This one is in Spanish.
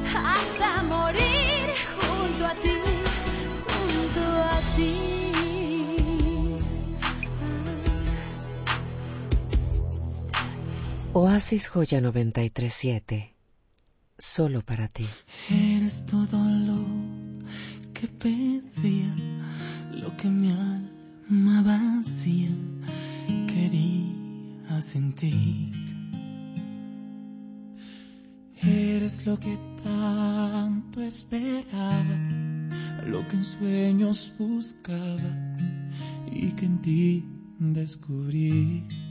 hasta morir junto a ti, junto a ti. Oasis Joya 93.7. Solo para ti. Eres todo lo que pedía, lo que mi alma vacía quería sentir. Eres lo que tanto esperaba, lo que en sueños buscaba y que en ti descubrí.